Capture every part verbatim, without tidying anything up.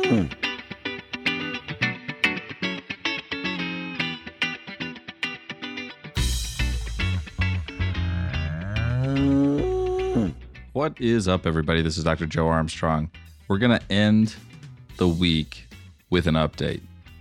What is up, everybody? This is Doctor Joe Armstrong. We're going to end the week with an update.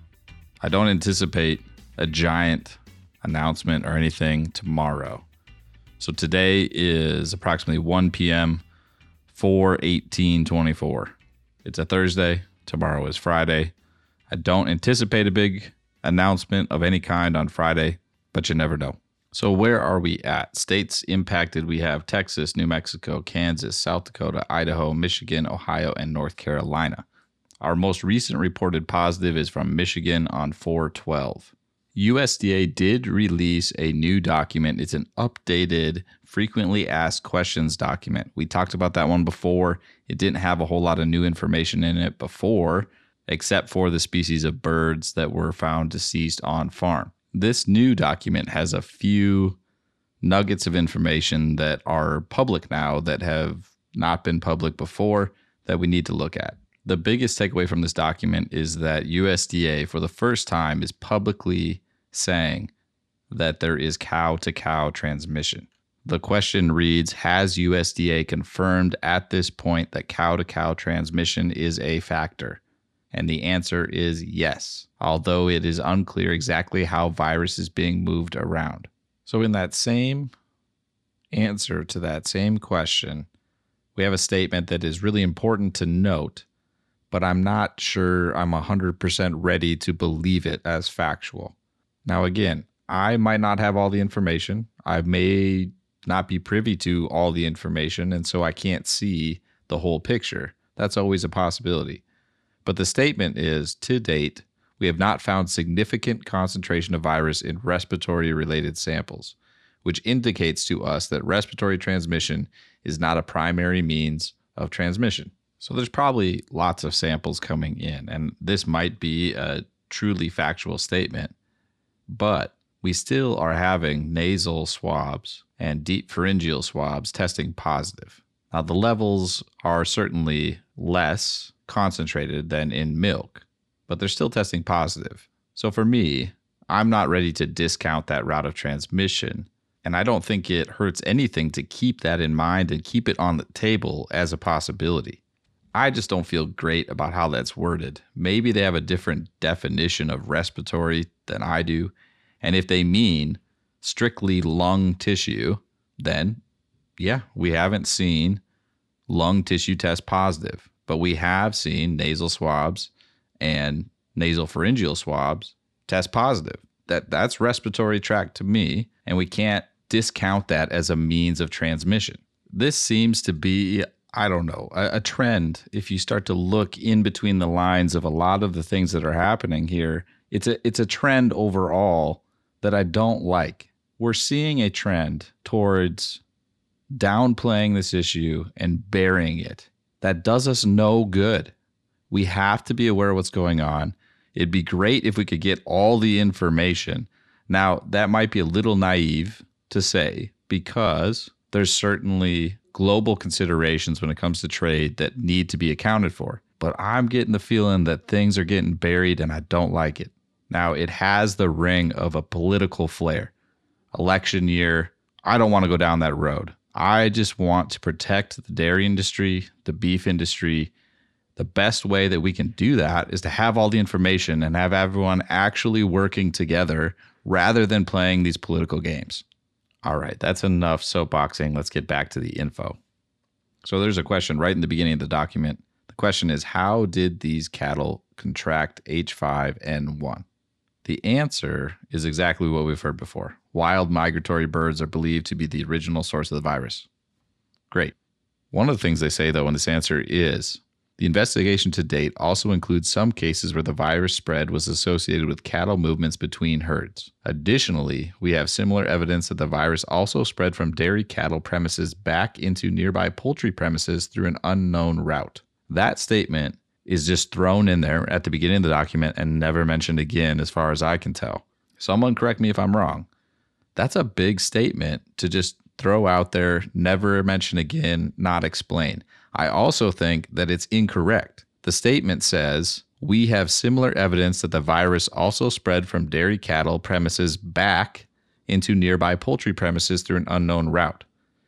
I don't anticipate a giant announcement or anything tomorrow. So today is approximately one p.m., four eighteen twenty-four. It's a Thursday. Tomorrow is Friday. I don't anticipate a big announcement of any kind on Friday, but you never know. So where are we at? States impacted, we have Texas, New Mexico, Kansas, South Dakota, Idaho, Michigan, Ohio, and North Carolina. Our most recent reported positive is from Michigan on four twelve. U S D A did release a new document. It's an updated frequently asked questions document. We talked about that one before. It didn't have a whole lot of new information in it before, except for the species of birds that were found deceased on farm. This new document has a few nuggets of information that are public now that have not been public before that we need to look at. The biggest takeaway from this document is that U S D A, for the first time, is publicly saying that there is cow-to-cow transmission. The question reads, has U S D A confirmed at this point that cow-to-cow transmission is a factor? And the answer is yes, although it is unclear exactly how virus is being moved around. So in that same answer to that same question, we have a statement that is really important to note, but I'm not sure I'm one hundred percent ready to believe it as factual. Now, again, I might not have all the information. I may not be privy to all the information, and so I can't see the whole picture. That's always a possibility. But the statement is, to date, we have not found significant concentration of virus in respiratory-related samples, which indicates to us that respiratory transmission is not a primary means of transmission. So there's probably lots of samples coming in, and this might be a truly factual statement, but we still are having nasal swabs and deep pharyngeal swabs testing positive. Now, the levels are certainly less concentrated than in milk, but they're still testing positive. So for me, I'm not ready to discount that route of transmission, and I don't think it hurts anything to keep that in mind and keep it on the table as a possibility. I just don't feel great about how that's worded. Maybe they have a different definition of respiratory than I do, and if they mean strictly lung tissue, then yeah, we haven't seen lung tissue test positive. But we have seen nasal swabs and nasal pharyngeal swabs test positive. That that's respiratory tract to me, and we can't discount that as a means of transmission. This seems to be, I don't know, a, a trend. If you start to look in between the lines of a lot of the things that are happening here, it's a it's a trend overall that I don't like. We're seeing a trend towards downplaying this issue and burying it. That does us no good. We have to be aware of what's going on. It'd be great if we could get all the information. Now, that might be a little naive to say because there's certainly global considerations when it comes to trade that need to be accounted for. But I'm getting the feeling that things are getting buried and I don't like it. Now, it has the ring of a political flair. Election year, I don't want to go down that road. I just want to protect the dairy industry, the beef industry. The best way that we can do that is to have all the information and have everyone actually working together rather than playing these political games. All right, that's enough soapboxing. Let's get back to the info. So there's a question right in the beginning of the document. The question is, how did these cattle contract H five N one? The answer is exactly what we've heard before. Wild migratory birds are believed to be the original source of the virus. Great. One of the things they say, though, in this answer is, the investigation to date also includes some cases where the virus spread was associated with cattle movements between herds. Additionally, we have similar evidence that the virus also spread from dairy cattle premises back into nearby poultry premises through an unknown route. That statement is just thrown in there at the beginning of the document and never mentioned again as far as I can tell. Someone correct me if I'm wrong. That's a big statement to just throw out there, never mention again, not explain. I also think that it's incorrect. The statement says, we have similar evidence that the virus also spread from dairy cattle premises back into nearby poultry premises through an unknown route.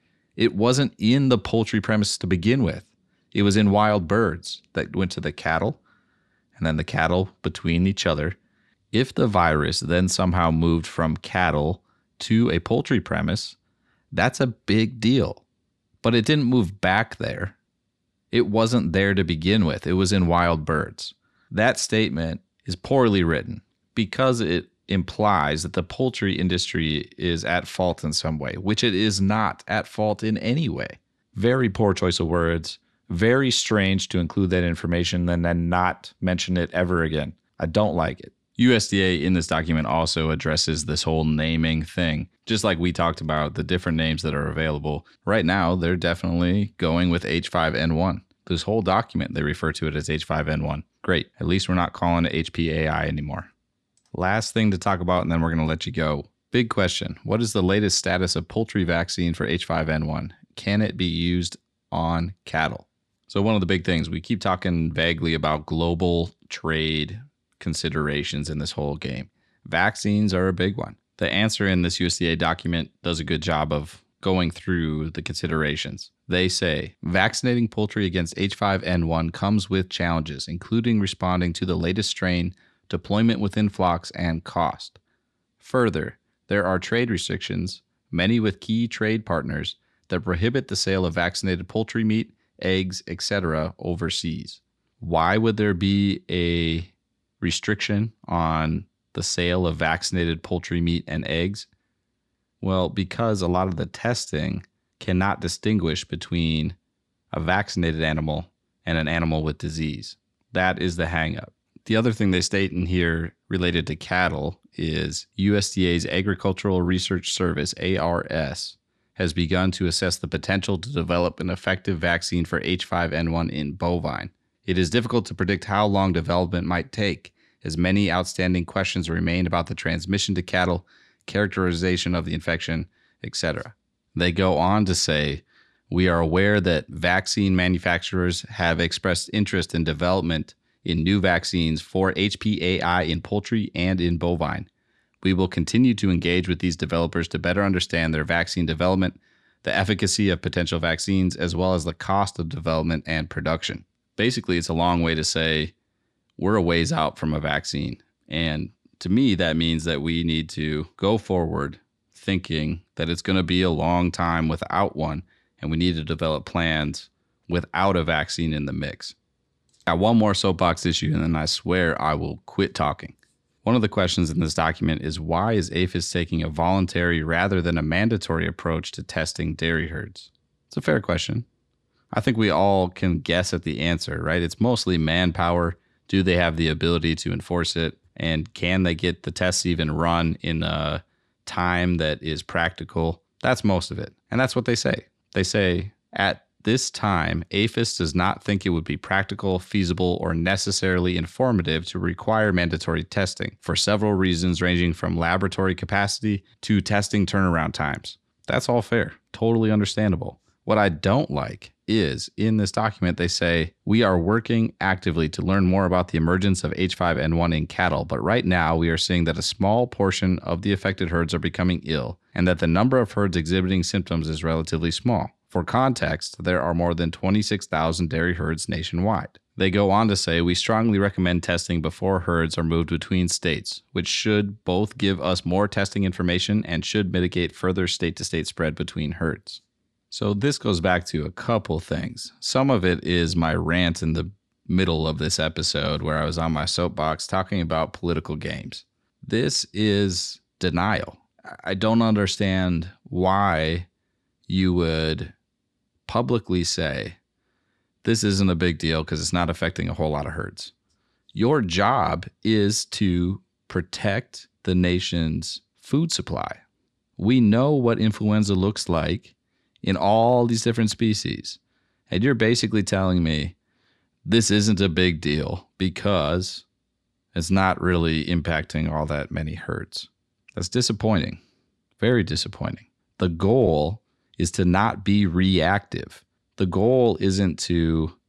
It wasn't in the poultry premises to begin with. It was in wild birds that went to the cattle, and then the cattle between each other. If the virus then somehow moved from cattle to a poultry premise, that's a big deal. But it didn't move back there. It wasn't there to begin with. It was in wild birds. That statement is poorly written because it implies that the poultry industry is at fault in some way, which it is not at fault in any way. Very poor choice of words. Very strange to include that information and then not mention it ever again. I don't like it. U S D A in this document also addresses this whole naming thing. Just like we talked about the different names that are available. Right now, they're definitely going with H five N one. This whole document, they refer to it as H five N one. Great. At least we're not calling it H P A I anymore. Last thing to talk about, and then we're going to let you go. Big question. What is the latest status of poultry vaccine for H five N one? Can it be used on cattle? So one of the big things, we keep talking vaguely about global trade considerations in this whole game. Vaccines are a big one. The answer in this U S D A document does a good job of going through the considerations. They say, vaccinating poultry against H five N one comes with challenges, including responding to the latest strain, deployment within flocks, and cost. Further, there are trade restrictions, many with key trade partners, that prohibit the sale of vaccinated poultry meat, eggs, et cetera overseas. Why would there be a restriction on the sale of vaccinated poultry meat and eggs? Well, because a lot of the testing cannot distinguish between a vaccinated animal and an animal with disease. That is the hang-up. The other thing they state in here related to cattle is U S D A's Agricultural Research Service, A R S, has begun to assess the potential to develop an effective vaccine for H five N one in bovine. It is difficult to predict how long development might take, as many outstanding questions remain about the transmission to cattle, characterization of the infection, et cetera. They go on to say, we are aware that vaccine manufacturers have expressed interest in development in new vaccines for H P A I in poultry and in bovine. We will continue to engage with these developers to better understand their vaccine development, the efficacy of potential vaccines, as well as the cost of development and production. Basically, it's a long way to say we're a ways out from a vaccine. And to me, that means that we need to go forward thinking that it's going to be a long time without one, and we need to develop plans without a vaccine in the mix. Got one more soapbox issue, and then I swear I will quit talking. One of the questions in this document is, why is APHIS taking a voluntary rather than a mandatory approach to testing dairy herds? It's a fair question. I think we all can guess at the answer, right? It's mostly manpower. Do they have the ability to enforce it? And can they get the tests even run in a time that is practical? That's most of it. And that's what they say. They say, at this time, APHIS does not think it would be practical, feasible, or necessarily informative to require mandatory testing for several reasons ranging from laboratory capacity to testing turnaround times. That's all fair. Totally understandable. What I don't like is, in this document, they say, we are working actively to learn more about the emergence of H five N one in cattle, but right now we are seeing that a small portion of the affected herds are becoming ill, and that the number of herds exhibiting symptoms is relatively small. For context, there are more than twenty-six thousand dairy herds nationwide. They go on to say, we strongly recommend testing before herds are moved between states, which should both give us more testing information and should mitigate further state-to-state spread between herds. So this goes back to a couple things. Some of it is my rant in the middle of this episode where I was on my soapbox talking about political games. This is denial. I don't understand why you would publicly say this isn't a big deal because it's not affecting a whole lot of herds. Your job is to protect the nation's food supply. We know what influenza looks like in all these different species. And you're basically telling me this isn't a big deal because it's not really impacting all that many herds. That's disappointing. Very disappointing. The goal is to not be reactive. The goal isn't to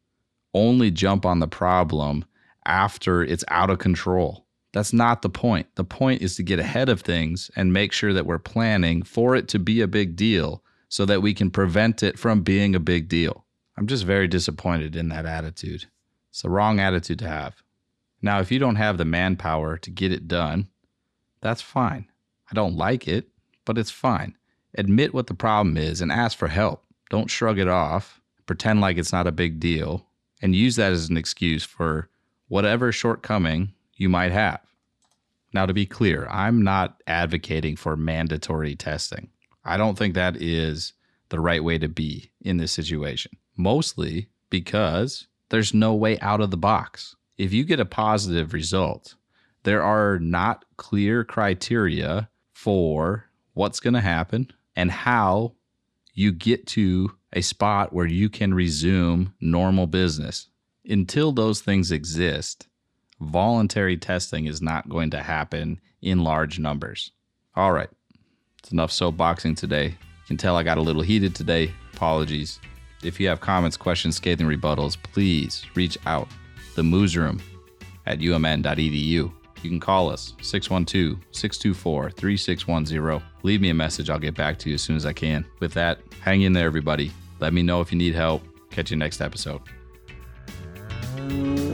only jump on the problem after it's out of control. That's not the point. The point is to get ahead of things and make sure that we're planning for it to be a big deal so that we can prevent it from being a big deal. I'm just very disappointed in that attitude. It's the wrong attitude to have. Now, if you don't have the manpower to get it done, that's fine. I don't like it, but it's fine. Admit what the problem is and ask for help. Don't shrug it off, pretend like it's not a big deal, and use that as an excuse for whatever shortcoming you might have. Now, to be clear, I'm not advocating for mandatory testing. I don't think that is the right way to be in this situation, mostly because there's no way out of the box. If you get a positive result, there are not clear criteria for what's going to happen and how you get to a spot where you can resume normal business. Until those things exist, voluntary testing is not going to happen in large numbers. All right, it's enough soapboxing today. You can tell I got a little heated today. Apologies. If you have comments, questions, scathing rebuttals, please reach out. The Moosroom at u m n dot e d u. You can call us, six one two, six two four, three six one zero. Leave me a message. I'll get back to you as soon as I can. With that, hang in there, everybody. Let me know if you need help. Catch you next episode.